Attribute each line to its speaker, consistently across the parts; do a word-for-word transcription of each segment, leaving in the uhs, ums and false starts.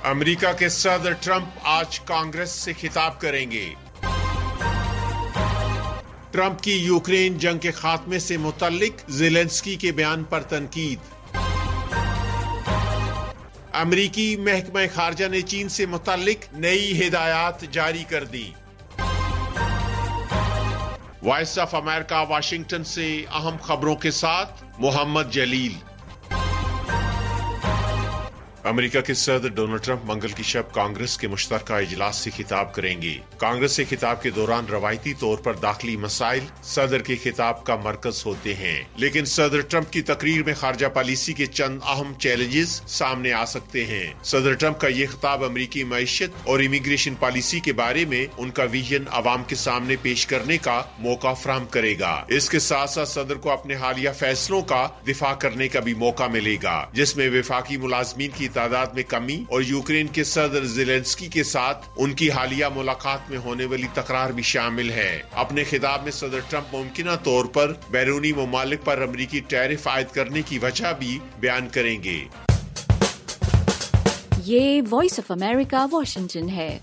Speaker 1: امریکہ کے صدر ٹرمپ آج کانگریس سے خطاب کریں گے۔ ٹرمپ کی یوکرین جنگ کے خاتمے سے متعلق زیلنسکی کے بیان پر تنقید۔ امریکی محکمہ خارجہ نے چین سے متعلق نئی ہدایات جاری کر دی۔ وائس آف امریکہ واشنگٹن سے اہم خبروں کے ساتھ محمد جلیل۔ امریکہ کے صدر ڈونلڈ ٹرمپ منگل کی شب کانگریس کے مشترکہ اجلاس سے خطاب کریں گے۔ کانگریس سے خطاب کے دوران روایتی طور پر داخلی مسائل صدر کے خطاب کا مرکز ہوتے ہیں، لیکن صدر ٹرمپ کی تقریر میں خارجہ پالیسی کے چند اہم چیلنجز سامنے آ سکتے ہیں۔ صدر ٹرمپ کا یہ خطاب امریکی معیشت اور امیگریشن پالیسی کے بارے میں ان کا ویژن عوام کے سامنے پیش کرنے کا موقع فراہم کرے گا۔ اس کے ساتھ ساتھ صدر کو اپنے حالیہ فیصلوں کا دفاع کرنے کا بھی موقع ملے گا، جس میں وفاقی ملازمین کی تعداد میں کمی اور یوکرین کے صدر زیلنسکی کے ساتھ ان کی حالیہ ملاقات میں ہونے والی تکرار بھی شامل ہے۔ اپنے خطاب میں صدر ٹرمپ ممکنہ طور پر بیرونی ممالک پر امریکی ٹیرف عائد کرنے کی وجہ بھی بیان کریں گے۔
Speaker 2: یہ وائس آف امریکہ واشنگٹن ہے۔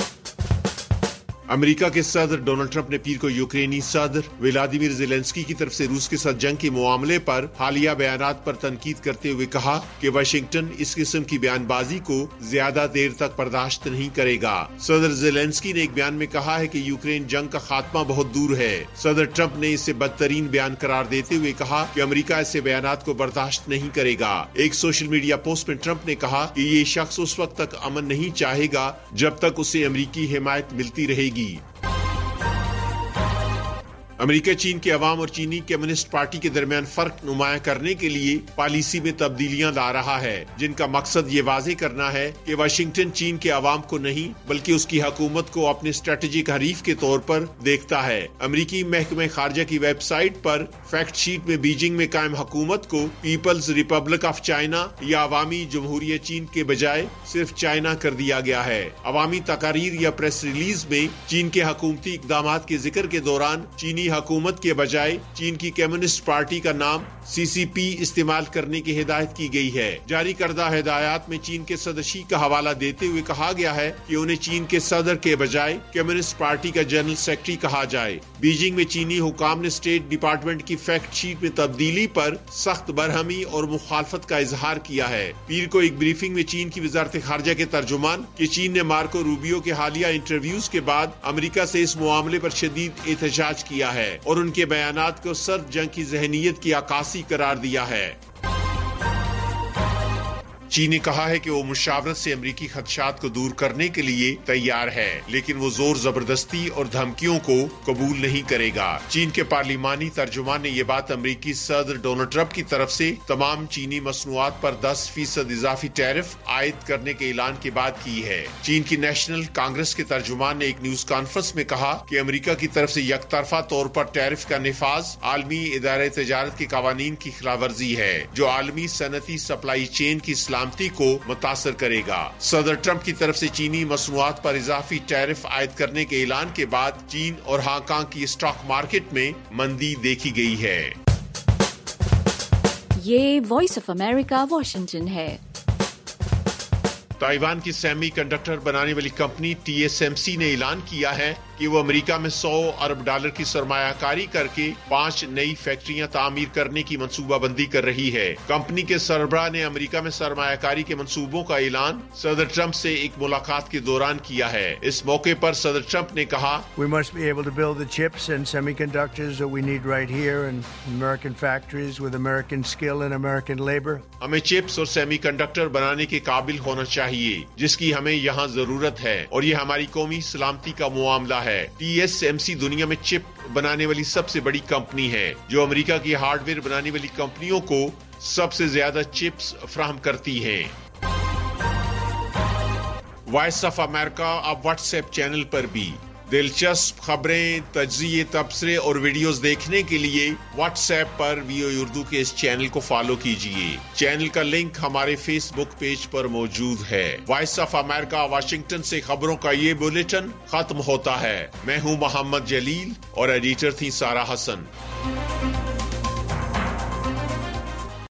Speaker 1: امریکہ کے صدر ڈونلڈ ٹرمپ نے پیر کو یوکرینی صدر ولادیمیر زیلنسکی کی طرف سے روس کے ساتھ جنگ کے معاملے پر حالیہ بیانات پر تنقید کرتے ہوئے کہا کہ واشنگٹن اس قسم کی بیان بازی کو زیادہ دیر تک برداشت نہیں کرے گا۔ صدر زیلنسکی نے ایک بیان میں کہا ہے کہ یوکرین جنگ کا خاتمہ بہت دور ہے۔ صدر ٹرمپ نے اسے بدترین بیان قرار دیتے ہوئے کہا کہ امریکہ ایسے بیانات کو برداشت نہیں کرے گا۔ ایک سوشل میڈیا پوسٹ میں ٹرمپ نے کہا کہ یہ شخص اس وقت تک امن نہیں چاہے گا جب تک اسے امریکی حمایت ملتی رہے گی۔ امریکہ چین کے عوام اور چینی کمیونسٹ پارٹی کے درمیان فرق نمایاں کرنے کے لیے پالیسی میں تبدیلیاں لا رہا ہے، جن کا مقصد یہ واضح کرنا ہے کہ واشنگٹن چین کے عوام کو نہیں بلکہ اس کی حکومت کو اپنے اسٹریٹجک حریف کے طور پر دیکھتا ہے۔ امریکی محکمہ خارجہ کی ویب سائٹ پر فیکٹ شیٹ میں بیجنگ میں قائم حکومت کو پیپلز ریپبلک آف چائنا یا عوامی جمہوریہ چین کے بجائے صرف چائنا کر دیا گیا ہے۔ عوامی تقاریر یا پریس ریلیز میں چین کے حکومتی اقدامات کے ذکر کے دوران چینی حکومت کے بجائے چین کی کمیونسٹ پارٹی کا نام سی سی پی استعمال کرنے کی ہدایت کی گئی ہے۔ جاری کردہ ہدایات میں چین کے صدرشی کا حوالہ دیتے ہوئے کہا گیا ہے کہ انہیں چین کے صدر کے بجائے کمیونسٹ پارٹی کا جنرل سیکرٹری کہا جائے۔ بیجنگ میں چینی حکام نے اسٹیٹ ڈپارٹمنٹ کی فیکٹ شیٹ میں تبدیلی پر سخت برہمی اور مخالفت کا اظہار کیا ہے۔ پیر کو ایک بریفنگ میں چین کی وزارت خارجہ کے ترجمان کہ چین نے مارکو روبیو کے حالیہ انٹرویوز کے بعد امریکہ سے اس معاملے پر شدید احتجاج کیا ہے اور ان کے بیانات کو سرد جنگ کی ذہنیت کی عکاسی قرار دیا ہے۔ چین نے کہا ہے کہ وہ مشاورت سے امریکی خدشات کو دور کرنے کے لیے تیار ہے، لیکن وہ زور زبردستی اور دھمکیوں کو قبول نہیں کرے گا۔ چین کے پارلیمانی ترجمان نے یہ بات امریکی صدر ڈونلڈ ٹرمپ کی طرف سے تمام چینی مصنوعات پر دس فیصد اضافی ٹیرف عائد کرنے کے اعلان کے بعد کی ہے۔ چین کی نیشنل کانگریس کے ترجمان نے ایک نیوز کانفرنس میں کہا کہ امریکہ کی طرف سے یک طرفہ طور پر ٹیرف کا نفاذ عالمی ادارہ تجارت کے قوانین کی خلاف ورزی ہے، جو عالمی صنعتی سپلائی چین کی سلامتی کو متاثر کرے گا۔ صدر ٹرمپ کی طرف سے چینی مصنوعات پر اضافی ٹیرف عائد کرنے کے اعلان کے بعد چین اور ہانگ کانگ کی اسٹاک مارکیٹ میں مندی دیکھی گئی ہے۔
Speaker 2: یہ وائس آف امریکہ واشنگٹن ہے۔
Speaker 1: تائیوان کی سیمی کنڈکٹر بنانے والی company T S M C نے اعلان کیا ہے کہ وہ امریکہ میں سو ارب ڈالر کی سرمایہ کاری کر کے پانچ نئی فیکٹریاں تعمیر کرنے کی منصوبہ بندی کر رہی ہے۔ کمپنی کے سربراہ نے امریکہ میں سرمایہ کاری کے منصوبوں کا اعلان صدر ٹرمپ سے ایک ملاقات کے دوران کیا ہے۔ اس موقع پر صدر ٹرمپ نے کہا
Speaker 3: We must be able to build the chips and semiconductors that we need right here in American factories with American skill and American labor.
Speaker 1: ہمیں چپس اور سیمی کنڈکٹر بنانے کے قابل ہونا چاہیے جس کی ہمیں یہاں ضرورت ہے، اور یہ ہماری قومی سلامتی کا معاملہ ہے۔ ٹی ایس ایم سی دنیا میں چپ بنانے والی سب سے بڑی کمپنی ہے، جو امریکہ کی ہارڈ ویئر بنانے والی کمپنیوں کو سب سے زیادہ چپس فراہم کرتی ہیں۔ وائس آف امریکہ اب واٹس ایپ چینل پر بھی دلچسپ خبریں، تجزیے، تبصرے اور ویڈیوز دیکھنے کے لیے واٹس ایپ پر وی او اردو کے اس چینل کو فالو کیجیے۔ چینل کا لنک ہمارے فیس بک پیج پر موجود ہے۔ وائس آف امریکہ واشنگٹن سے خبروں کا یہ بلیٹن ختم ہوتا ہے۔ میں ہوں محمد جلیل اور ایڈیٹر تھی سارا حسن۔